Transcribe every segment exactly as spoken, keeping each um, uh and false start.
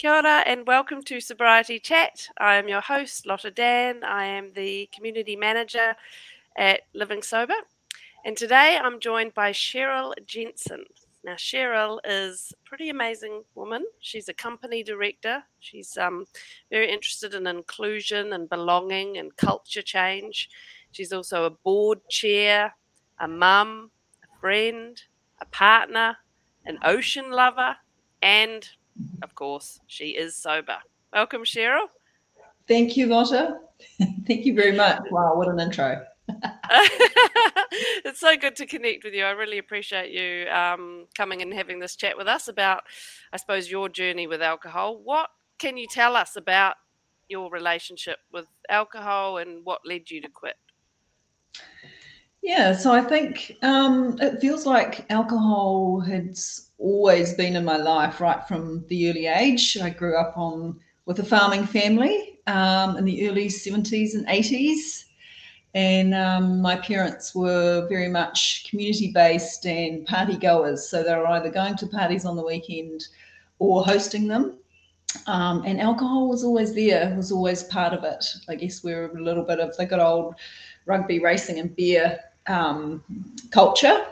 Kia ora and welcome to Sobriety Chat. I am your host, Lotta Dan. I am the Community Manager at Living Sober. And today I'm joined by Cheryl Jensen. Now, Cheryl is a pretty amazing woman. She's a company director. She's um, very interested in inclusion and belonging and culture change. She's also a board chair, a mum, a friend, a partner, an ocean lover, and, of course, she is sober. Welcome, Cheryl. Thank you, Lotta. Thank you very much. Wow, what an intro. It's so good to connect with you. I really appreciate you um, coming and having this chat with us about, I suppose, your journey with alcohol. What can you tell us about your relationship with alcohol and what led you to quit? Yeah, so I think um, it feels like alcohol had always been in my life right from the early age. I grew up on with a farming family um, in the early seventies and eighties. And um, my parents were very much community-based and party goers. So they were either going to parties on the weekend or hosting them. Um, and alcohol was always there, was always part of it. I guess we we're a little bit of the good old rugby, racing and beer um, culture.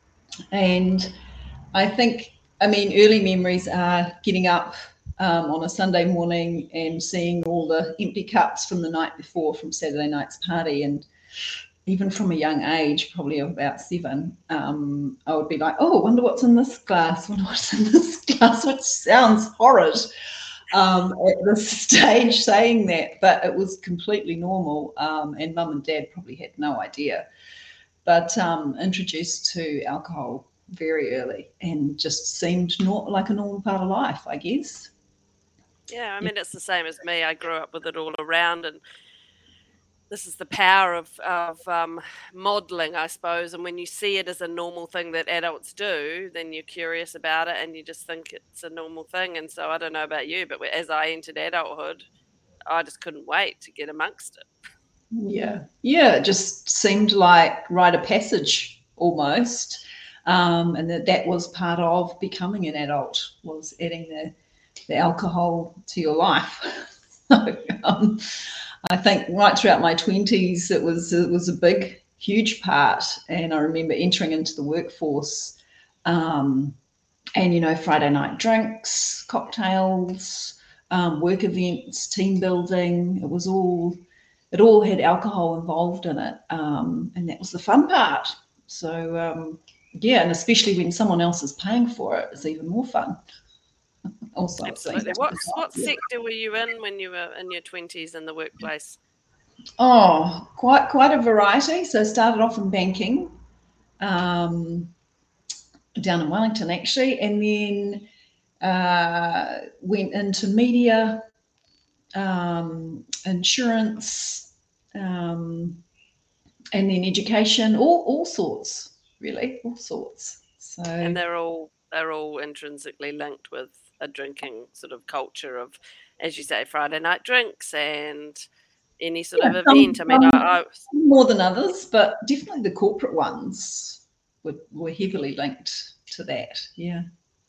And I think, I mean, early memories are getting up um, on a Sunday morning and seeing all the empty cups from the night before from Saturday night's party. And even from a young age, probably of about seven, um, I would be like, oh, I wonder what's in this glass, I wonder what's in this glass, which sounds horrid um, at this stage saying that, but it was completely normal. Um, and mum and dad probably had no idea, but um, introduced to alcohol very early and just seemed not like a normal part of life, I guess. Yeah, I mean, it's the same as me. I grew up with it all around, and this is the power of, of um, modelling, I suppose. And when you see it as a normal thing that adults do, then you're curious about it and you just think it's a normal thing. And so I don't know about you, but as I entered adulthood, I just couldn't wait to get amongst it. Yeah, yeah, it just seemed like rite of passage almost. Um, and that that was part of becoming an adult, was adding the, the alcohol to your life. so, um, I think right throughout my twenties, it was it was a big, huge part. And I remember entering into the workforce, um, and you know, Friday night drinks, cocktails, um, work events, team building. It was all it all had alcohol involved in it, um, and that was the fun part. So um, yeah, and especially when someone else is paying for it, it's even more fun. Also, absolutely. What what sector were you in when you were in your twenties in the workplace? Oh, quite quite a variety. So I started off in banking, um, down in Wellington actually, and then uh, went into media, um, insurance, um, and then education, all all sorts, really, all sorts. So and they're all they're all intrinsically linked with a drinking sort of culture of, as you say, Friday night drinks and any sort yeah, of event. Some, I mean, I, I more than others, but definitely the corporate ones were, were heavily linked to that. Yeah.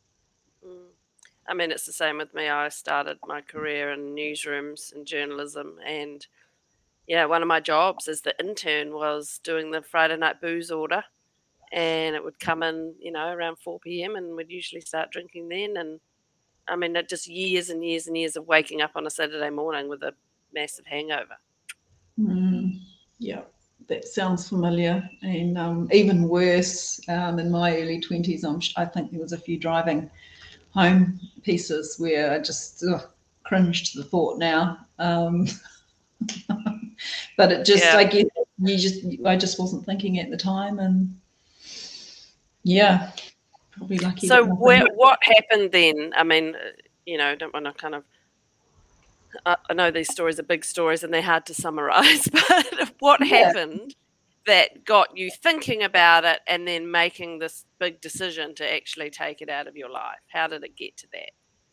I mean, it's the same with me. I started my career in newsrooms and journalism, and yeah, one of my jobs as the intern was doing the Friday night booze order, and it would come in, you know, around four p.m. and we'd usually start drinking then. And I mean, it just years and years and years of waking up on a Saturday morning with a massive hangover. Mm, yeah, that sounds familiar. And um, even worse, um, in my early twenties, I'm, I think there was a few driving home pieces where I just ugh, cringe to the thought now. Um, but it just, yeah. I guess, you just, I just wasn't thinking at the time, and yeah, probably lucky. So where, what happened then? I mean, you know, don't want to kind of. I know these stories are big stories and they're hard to summarize, but what yeah. happened that got you thinking about it and then making this big decision to actually take it out of your life? How did it get to that?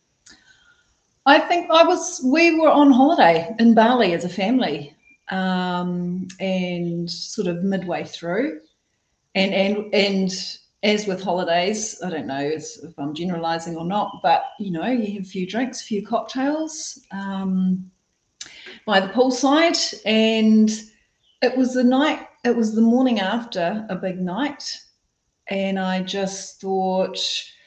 I think I was, we were on holiday in Bali as a family, um, and sort of midway through, and, and, and as with holidays, I don't know if I'm generalising or not, but you know, you have a few drinks, a few cocktails um, by the poolside, and it was the night. It was the morning after a big night, and I just thought,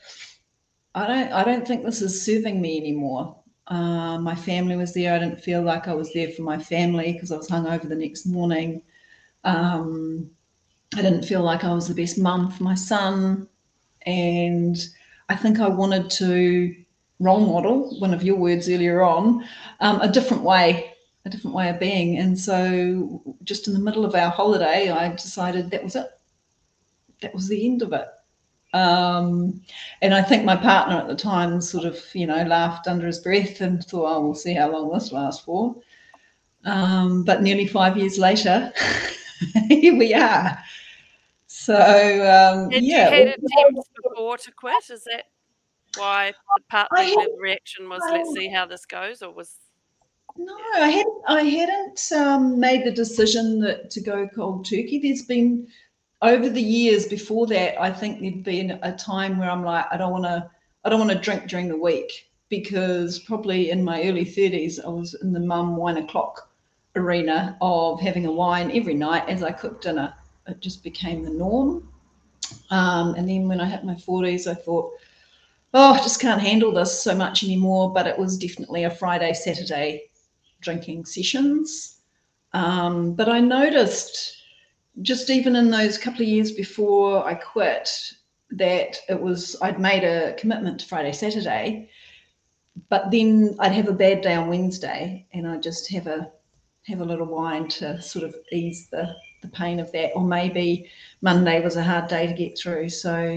I don't, I don't think this is serving me anymore. Uh, my family was there. I didn't feel like I was there for my family because I was hungover the next morning. Um, I didn't feel like I was the best mum for my son. And I think I wanted to role model, one of your words earlier on, um, a different way, a different way of being. And so just in the middle of our holiday, I decided that was it. That was the end of it. Um, and I think my partner at the time sort of, you know, laughed under his breath and thought, oh, we'll see how long this lasts for. Um, but nearly five years later, here we are. So, um, Had yeah. you had attempts before to quit? Is that why the part I the had, reaction was, I, let's see how this goes, or was? No, I hadn't. I hadn't um, made the decision that to go cold turkey. There's been over the years before that. I think there'd been a time where I'm like, I don't want to. I don't want to drink during the week because probably in my early thirties, I was in the mum wine o'clock arena of having a wine every night as I cooked dinner. It just became the norm. Um, and then when I hit my forties, I thought, oh, I just can't handle this so much anymore. But it was definitely a Friday, Saturday drinking sessions. Um, but I noticed just even in those couple of years before I quit that it was, I'd made a commitment to Friday, Saturday, but then I'd have a bad day on Wednesday and I'd just have a have a little wine to sort of ease the, the pain of that. Or maybe Monday was a hard day to get through. So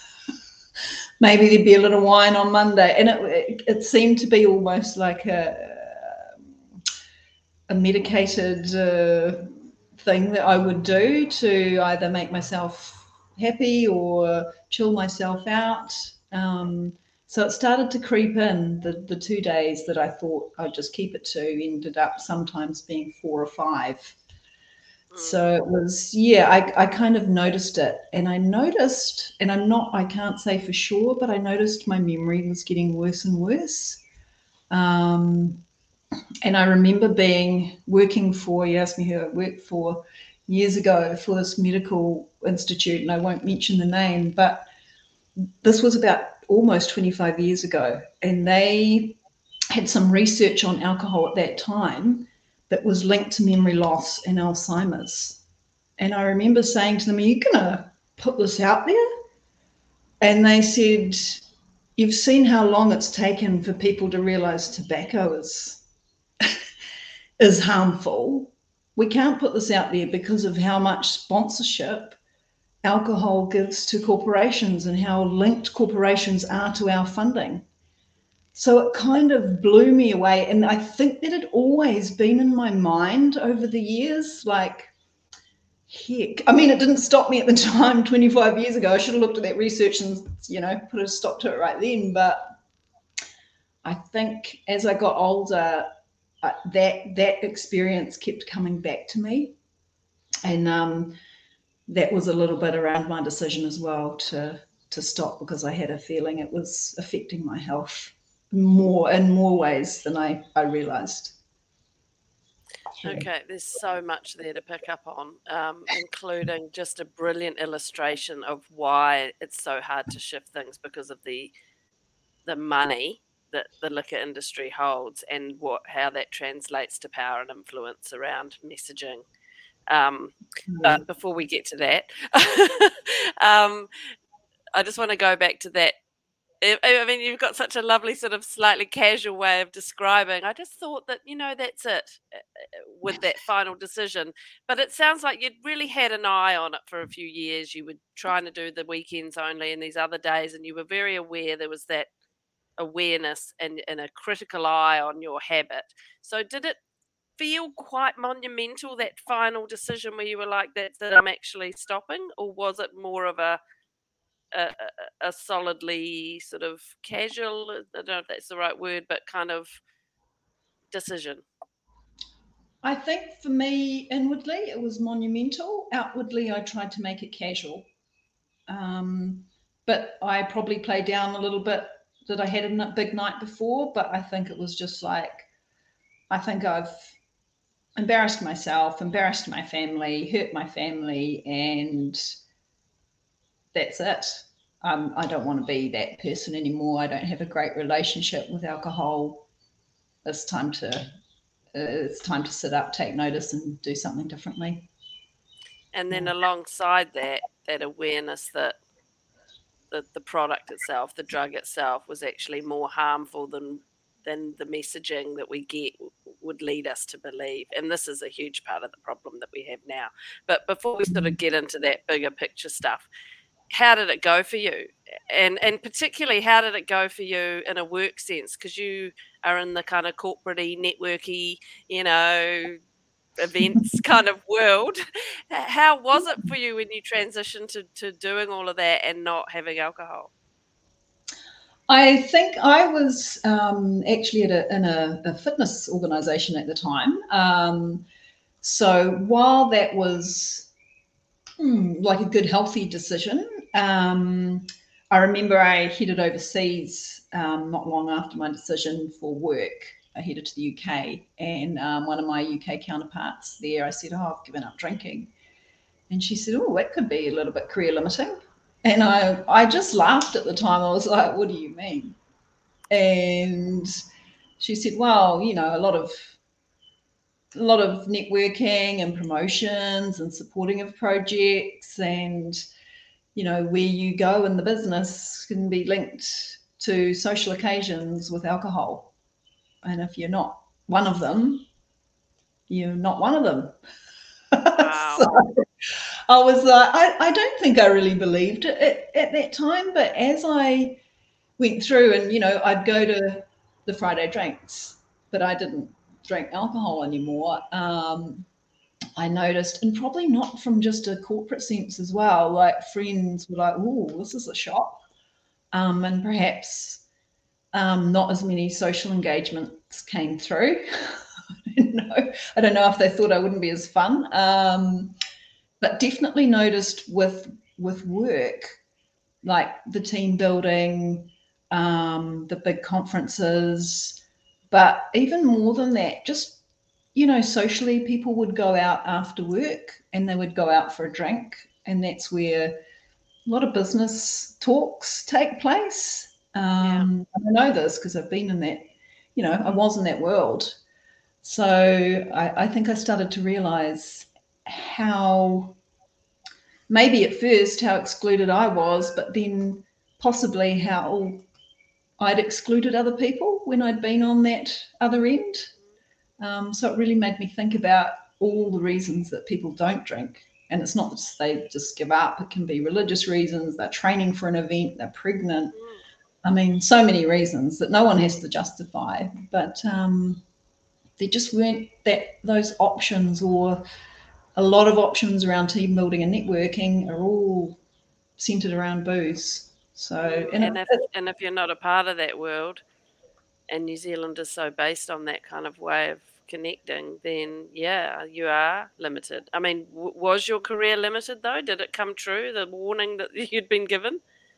maybe there'd be a little wine on Monday. And it, it, it seemed to be almost like a, a medicated uh, thing that I would do to either make myself happy or chill myself out. Um, so it started to creep in. The, the two days that I thought I'd just keep it to ended up sometimes being four or five. Mm. So it was, yeah, I, I kind of noticed it. And I noticed, and I'm not, I can't say for sure, but I noticed my memory was getting worse and worse. Um, and I remember being working for, you asked me who I worked for years ago for this medical institute, and I won't mention the name, but this was about almost twenty-five years ago. And they had some research on alcohol at that time that was linked to memory loss and Alzheimer's. And I remember saying to them, are you going to put this out there? And they said, you've seen how long it's taken for people to realize tobacco is is harmful. We can't put this out there because of how much sponsorship alcohol gives to corporations and how linked corporations are to our funding. So it kind of blew me away. And I think that had always been in my mind over the years, like, heck. I mean, it didn't stop me at the time twenty-five years ago. I should have looked at that research and, you know, put a stop to it right then. But I think as I got older, Uh, that that experience kept coming back to me, and um, that was a little bit around my decision as well to to stop, because I had a feeling it was affecting my health more in more ways than I I realised. Okay, there's so much there to pick up on, um, including just a brilliant illustration of why it's so hard to shift things because of the the money that the liquor industry holds and what how that translates to power and influence around messaging. Um, mm. But before we get to that, um, I just want to go back to that. I mean, you've got such a lovely sort of slightly casual way of describing. I just thought that, you know, that's it with that final decision. But it sounds like you'd really had an eye on it for a few years. You were trying to do the weekends only and these other days, and you were very aware there was that awareness and, and a critical eye on your habit. So did it feel quite monumental, that final decision where you were like, that's that I'm actually stopping? Or was it more of a a, a solidly sort of casual, I don't know if that's the right word, but kind of decision? I think for me, inwardly, it was monumental. Outwardly, I tried to make it casual. Um, but I probably played down a little bit that I had a big night before, but I think it was just like, I think I've embarrassed myself, embarrassed my family, hurt my family, and that's it. Um, I don't want to be that person anymore. I don't have a great relationship with alcohol. It's time to uh, it's time to sit up, take notice, and do something differently. And then yeah. alongside that, that awareness that the, the product itself, the drug itself, was actually more harmful than than the messaging that we get would lead us to believe. And this is a huge part of the problem that we have now. But before we sort of get into that bigger picture stuff, how did it go for you? And and particularly, how did it go for you in a work sense? Because you are in the kind of corporate-y, networky, you know, events kind of world. How was it for you when you transitioned to, to doing all of that and not having alcohol? I think I was um, actually at a, in a, a fitness organization at the time. Um, so while that was hmm, like a good, healthy decision, um, I remember I headed overseas um, not long after my decision for work. I headed to the U K, and um, one of my U K counterparts there, I said, oh, I've given up drinking. And she said, oh, that could be a little bit career limiting. And I, I just laughed at the time. I was like, what do you mean? And she said, well, you know, a lot of a lot of networking and promotions and supporting of projects, and you know, where you go in the business can be linked to social occasions with alcohol. And if you're not one of them, you're not one of them. Wow. So I was like, I, I don't think I really believed it at, at that time, but as I went through and, you know, I'd go to the Friday drinks, but I didn't drink alcohol anymore. Um, I noticed, and probably not from just a corporate sense as well, like friends were like, oh, this is a shock. Um, and perhaps um, not as many social engagements came through. I don't know. I don't know if they thought I wouldn't be as fun. Um, but definitely noticed with with work, like the team building, um, the big conferences, but even more than that, just, you know, socially, people would go out after work and they would go out for a drink, and that's where a lot of business talks take place. Um, yeah. I know this because I've been in that, you know, I was in that world. So I, I think I started to realize how, maybe at first, how excluded I was, but then possibly how I'd excluded other people when I'd been on that other end. Um, so it really made me think about all the reasons that people don't drink. And it's not that they just give up. It can be religious reasons. They're training for an event. They're pregnant. I mean, so many reasons that no one has to justify. But um, there just weren't that those options, or a lot of options around team building and networking are all centered around booze. So, and, and, if, and if you're not a part of that world, and New Zealand is so based on that kind of way of connecting, then yeah, you are limited. I mean, w- was your career limited though? Did it come true, the warning that you'd been given?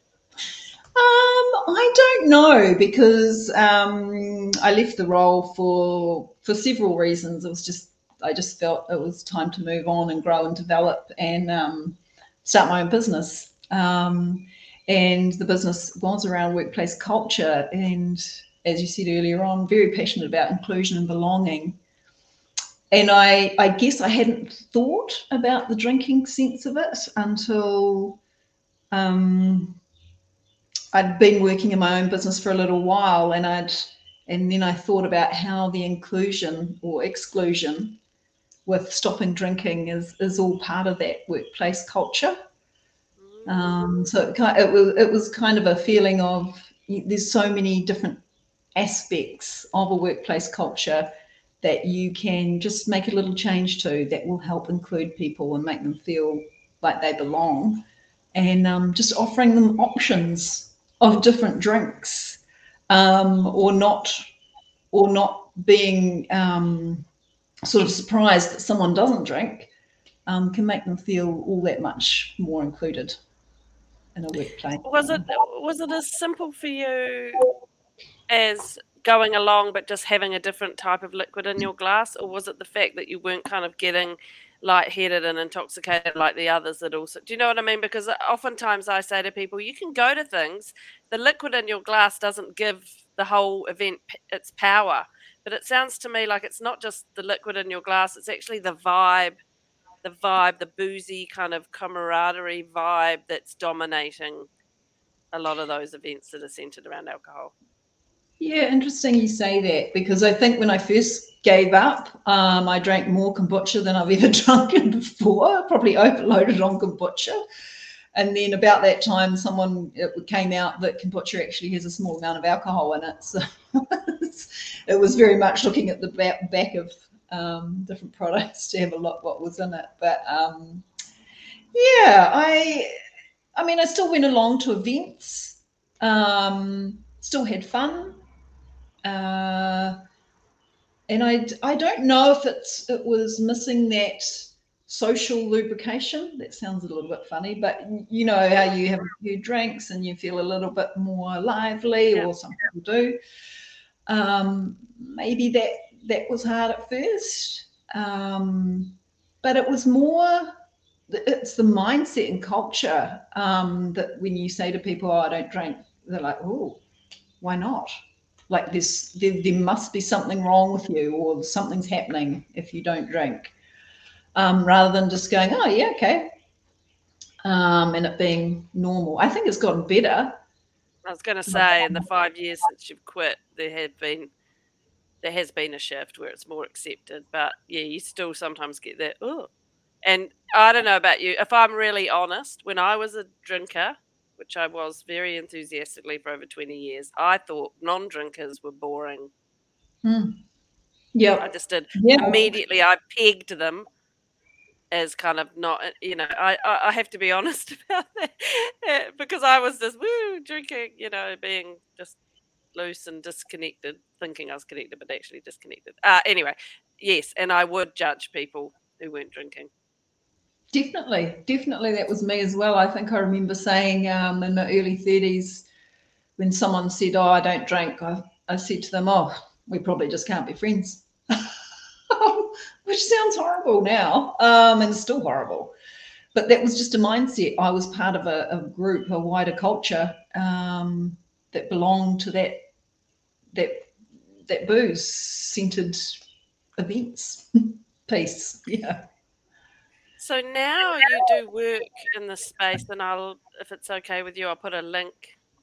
Um, I don't know, because um, I left the role for for several reasons. It was just I just felt it was time to move on and grow and develop and um, start my own business. Um, and the business was around workplace culture, and as you said earlier on, very passionate about inclusion and belonging. And I, I guess I hadn't thought about the drinking sense of it until um, I'd been working in my own business for a little while, and I'd and then I thought about how the inclusion or exclusion with stopping drinking is is all part of that workplace culture. Um, so it, it was it was kind of a feeling of there's so many different aspects of a workplace culture that you can just make a little change to that will help include people and make them feel like they belong, and um, just offering them options of different drinks, um, or not or not being um, sort of surprised that someone doesn't drink, um, can make them feel all that much more included. in a workplace. Was it was it as simple for you as going along but just having a different type of liquid in your glass, or was it the fact that you weren't kind of getting lightheaded and intoxicated like the others that also, do you know what I mean? Because oftentimes I say to people, you can go to things, the liquid in your glass doesn't give the whole event its power, but it sounds to me like it's not just the liquid in your glass, it's actually the vibe, the vibe, the boozy kind of camaraderie vibe that's dominating a lot of those events that are centered around alcohol. Yeah, interesting you say that, because I think when I first gave up, um, I drank more kombucha than I've ever drunken before, probably overloaded on kombucha. And then about that time, someone, it came out that kombucha actually has a small amount of alcohol in it. So it was very much looking at the back, back of um, different products to have a look what was in it. But um, yeah, I, I mean, I still went along to events, um, still had fun. Uh, and I, I don't know if it's it was missing that social lubrication. That sounds a little bit funny, but you know how you have a few drinks and you feel a little bit more lively, yeah. Or some people do. Um, maybe that that was hard at first, um, but it was more. It's the mindset and culture um, that when you say to people, "Oh, I don't drink," they're like, "Oh, why not?" Like this, there, there must be something wrong with you, or something's happening if you don't drink. Um, rather than just going, oh yeah, okay, um, and it being normal. I think it's gotten better. I was going to say, in the five years since you've quit, there have been there has been a shift where it's more accepted. But yeah, you still sometimes get that. Oh, and I don't know about you. If I'm really honest, when I was a drinker, which I was very enthusiastically for over twenty years, I thought non-drinkers were boring. Mm. Yeah, I just did. Yeah. Immediately, I pegged them as kind of not, you know, I, I have to be honest about that because I was just, woo, drinking, you know, being just loose and disconnected, thinking I was connected, but actually disconnected. Uh, anyway, yes, and I would judge people who weren't drinking. Definitely, definitely that was me as well. I think I remember saying um, in my early thirties when someone said, oh, I don't drink, I, I said to them, oh, we probably just can't be friends. Which sounds horrible now, um, and still horrible. But that was just a mindset. I was part of a, a group, a wider culture um, that belonged to that that that booze-centered events piece. Yeah. So now you do work in the space, and I'll, if it's okay with you, I'll put a link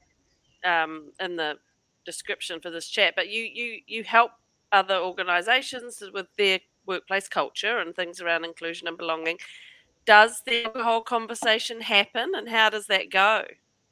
um, in the description for this chat. But you you you help other organisations with their workplace culture and things around inclusion and belonging. Does the alcohol conversation happen, and how does that go?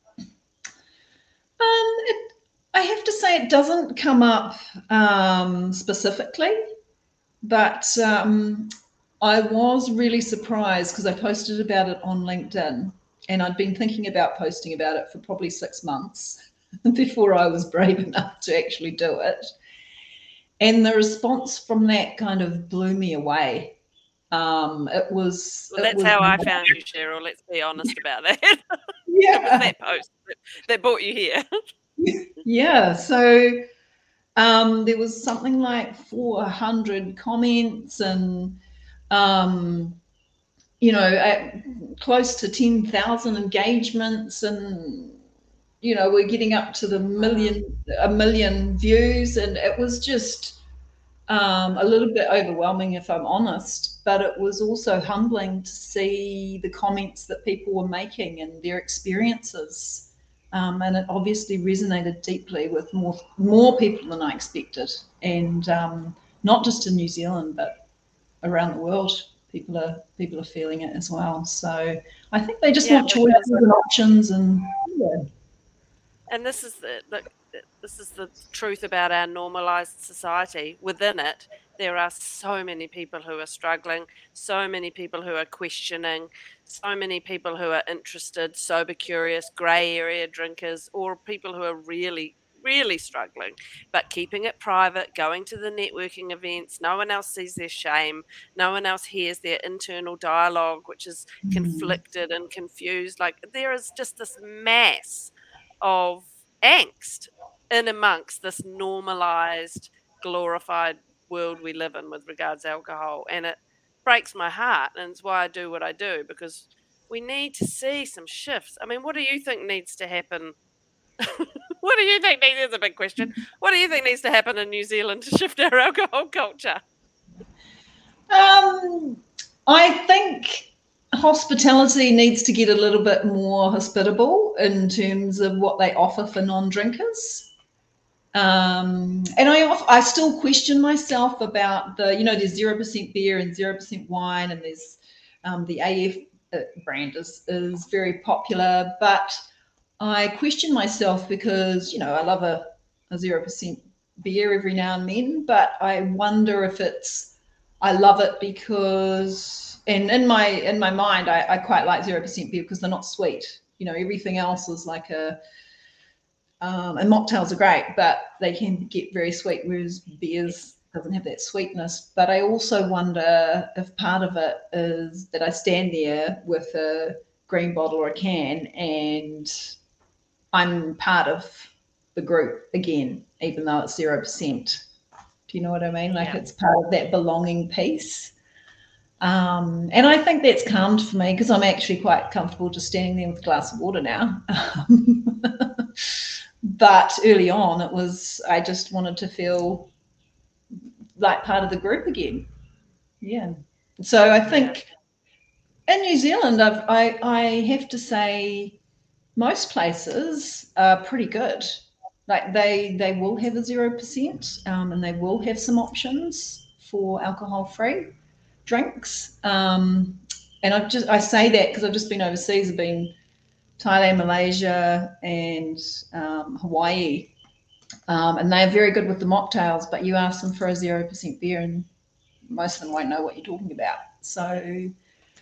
Um, it, I have to say it doesn't come up um, specifically, but um, I was really surprised because I posted about it on LinkedIn, and I'd been thinking about posting about it for probably six months before I was brave enough to actually do it. And the response from that kind of blew me away. Um, it was. Well, it that's was, how I found you, Cheryl. Let's be honest about that. Yeah. It was that post that, that brought you here. Yeah. So um, there was something like four hundred comments and, um, you know, at close to ten thousand engagements, and you know, we're getting up to the million, a million views, and it was just um, a little bit overwhelming, if I'm honest. But it was also humbling to see the comments that people were making and their experiences, um, and it obviously resonated deeply with more more people than I expected, and um, not just in New Zealand, but around the world. People are people are feeling it as well. So I think they just Yeah, want choices and options, and yeah. And this is the, the this is the truth about our normalized society. Within it, there are so many people who are struggling, so many people who are questioning, so many people who are interested, sober curious, grey area drinkers, or people who are really, really struggling, but keeping it private, going to the networking events, no one else sees their shame, no one else hears their internal dialogue, which is Mm. conflicted and confused. Like there is just this mass of angst in amongst this normalized, glorified world we live in with regards to alcohol, and it breaks my heart, and it's why I do what I do, because we need to see some shifts. I mean, what do you think needs to happen? What do you think needs? That's a big question. What do you think needs to happen in New Zealand to shift our alcohol culture? Um, I think hospitality needs to get a little bit more hospitable in terms of what they offer for non-drinkers. Um, and I, I still question myself about the, you know, there's zero percent beer and zero percent wine, and there's um, the A F brand is, is very popular, but I question myself because, you know, I love a, a zero percent beer every now and then, but I wonder if it's, I love it because, and in my in my mind, I, I quite like zero percent beer because they're not sweet. You know, everything else is like a, um, and mocktails are great, but they can get very sweet, whereas beers doesn't have that sweetness. But I also wonder if part of it is that I stand there with a green bottle or a can and I'm part of the group again, even though it's zero percent. Do you know what I mean? Like Yeah. it's part of that belonging piece. Um, and I think that's calmed for me because I'm actually quite comfortable just standing there with a glass of water now. But early on, it was, I just wanted to feel like part of the group again. Yeah. So I think yeah. in New Zealand, I've, I, I have to say most places are pretty good. Like they, they will have a zero percent um, and they will have some options for alcohol-free drinks. Um, and I've just, I say that because I've just been overseas. I've been Thailand, Malaysia, and um, Hawaii. Um, and they're very good with the mocktails, but you ask them for a zero percent beer and most of them won't know what you're talking about. So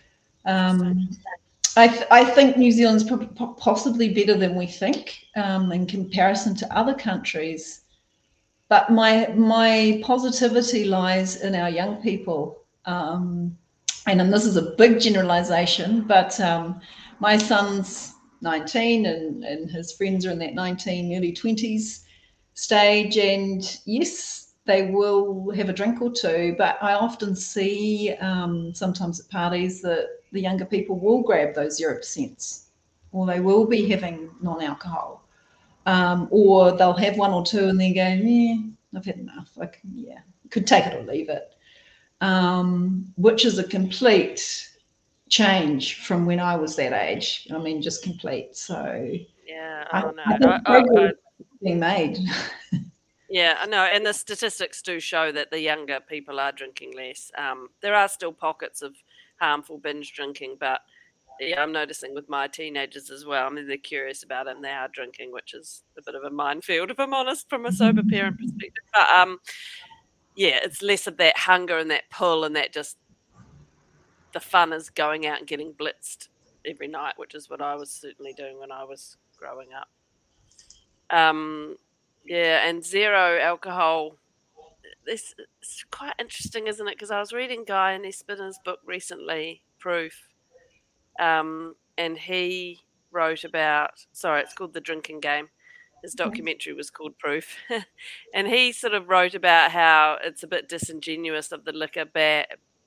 um, I, th- I think New Zealand's pro- possibly better than we think um, in comparison to other countries. But my my positivity lies in our young people. Um, and, and this is a big generalization, but um, my son's nineteen and, and his friends are in that nineteen, early twenties stage. And yes, they will have a drink or two, but I often see um, sometimes at parties that the younger people will grab those zero percents or they will be having non-alcohol. Um, or they'll have one or two and then go, yeah, I've had enough. Like, yeah, could take it or leave it. Um, which is a complete change from when I was that age. I mean, just complete. So yeah, I, oh no, I think I, I, I, being made. yeah, I know, and the statistics do show that the younger people are drinking less. Um, there are still pockets of harmful binge drinking, but yeah, I'm noticing with my teenagers as well. I mean, they're curious about it and they are drinking, which is a bit of a minefield, if I'm honest, from a sober parent perspective. But um, yeah, it's less of that hunger and that pull and that just the fun is going out and getting blitzed every night, which is what I was certainly doing when I was growing up. Um, yeah, and zero alcohol. This it's quite interesting, isn't it? Because I was reading Guy Nespinner's book recently, Proof, um, and he wrote about. Sorry, it's called The Drinking Game. His documentary was called Proof, and he sort of wrote about how it's a bit disingenuous of the liquor ba-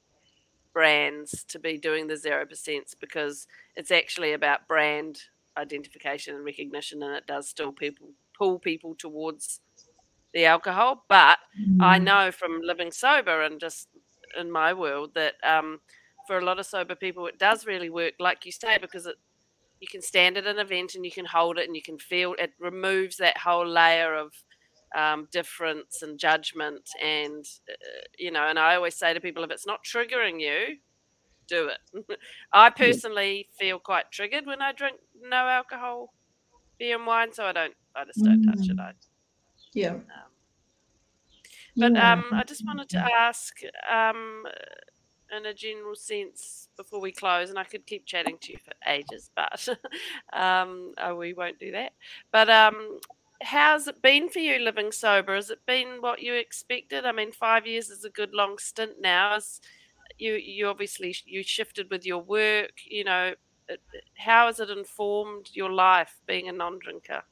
brands to be doing the zero percents because it's actually about brand identification and recognition, and it does still people pull people towards the alcohol. But mm. I know from living sober and just in my world that um, for a lot of sober people, it does really work, like you say, because it, you can stand at an event and you can hold it and you can feel it removes that whole layer of um, difference and judgment. And, uh, you know, and I always say to people, if it's not triggering you, do it. I personally feel quite triggered when I drink no alcohol beer and wine, so I don't, I just don't touch it. I, yeah. Um, but yeah. um, I just wanted to ask, um, in a general sense, before we close, and I could keep chatting to you for ages, but um, oh, we won't do that. But um, how's it been for you living sober? Has it been what you expected? I mean, five years is a good long stint now. As you, you obviously you shifted with your work. You know, how has it informed your life being a non-drinker?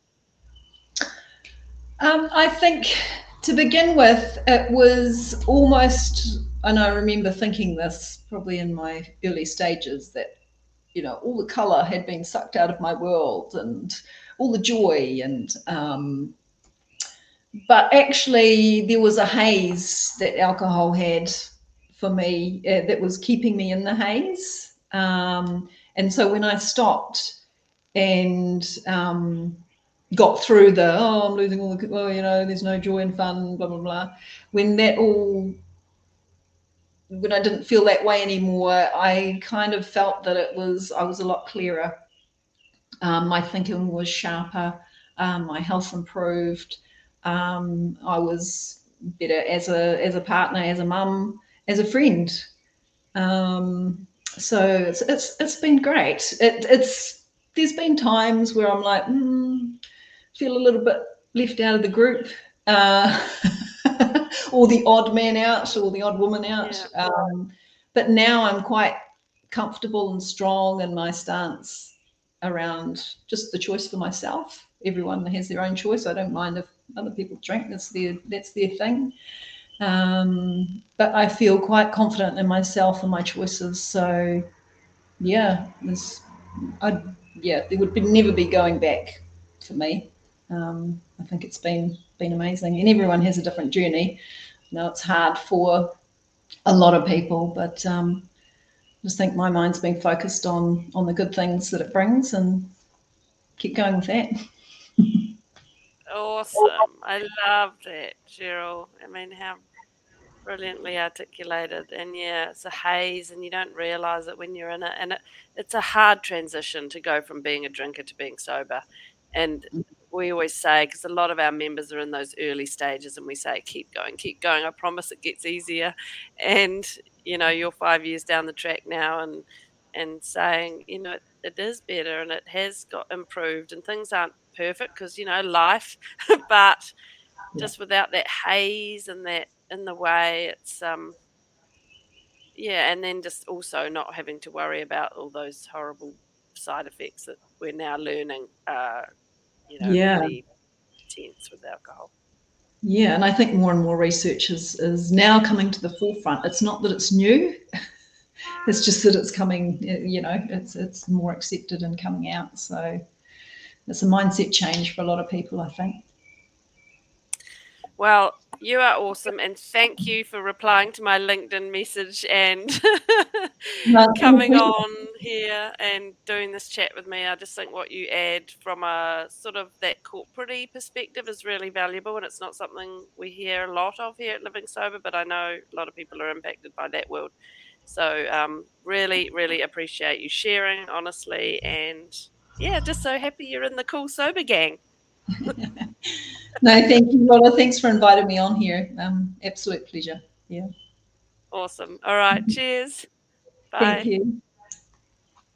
Um, I think to begin with, it was almost, and I remember thinking this probably in my early stages, that, you know, all the color had been sucked out of my world and all the joy. And, um, but actually there was a haze that alcohol had for me uh, that was keeping me in the haze. Um, and so when I stopped and, um, got through the, oh, I'm losing all the, well, you know, there's no joy and fun, blah, blah, blah. When that all, when I didn't feel that way anymore, I kind of felt that it was, I was a lot clearer. Um, my thinking was sharper. Um, my health improved. Um, I was better as a, as a partner, as a mum, as a friend. Um, so it's, it's, it's been great. It, it's, there's been times where I'm like, hmm, feel a little bit left out of the group, uh, or the odd man out, or the odd woman out. Yeah. Um, but now I'm quite comfortable and strong in my stance around just the choice for myself. Everyone has their own choice. I don't mind if other people drink. That's their that's their thing. Um, but I feel quite confident in myself and my choices. So yeah, this, I yeah, there would be, never be going back for me. Um, I think it's been been amazing, and everyone has a different journey. You know, it's hard for a lot of people, but um, I just think my mind's been focused on on the good things that it brings, and keep going with that. Awesome! I love that, Cheryl. I mean, how brilliantly articulated. And yeah, it's a haze, and you don't realize it when you're in it. And it, it's a hard transition to go from being a drinker to being sober. And we always say, because a lot of our members are in those early stages, and we say, keep going, keep going. I promise it gets easier. And, you know, you're five years down the track now, and and saying, you know, it, it is better, and it has got improved, and things aren't perfect because, you know, life, but yeah. Just without that haze and that in the way, it's, um, yeah, and then just also not having to worry about all those horrible side effects that we're now learning, uh, you know, yeah. pretty intense with alcohol. Yeah, and I think more and more research is, is now coming to the forefront. It's not that it's new, it's just that it's coming, you know, it's it's more accepted and coming out. So it's a mindset change for a lot of people, I think. Well, you are awesome, and thank you for replying to my LinkedIn message and coming on here and doing this chat with me. I just think what you add from a sort of that corporate-y perspective is really valuable, and it's not something we hear a lot of here at Living Sober, but I know a lot of people are impacted by that world. So um, really, really appreciate you sharing, honestly, and yeah, just so happy you're in the cool sober gang. No, thank you, Lola. Thanks for inviting me on here. Um, absolute pleasure. Yeah. Awesome. All right. Cheers. Bye. Thank you.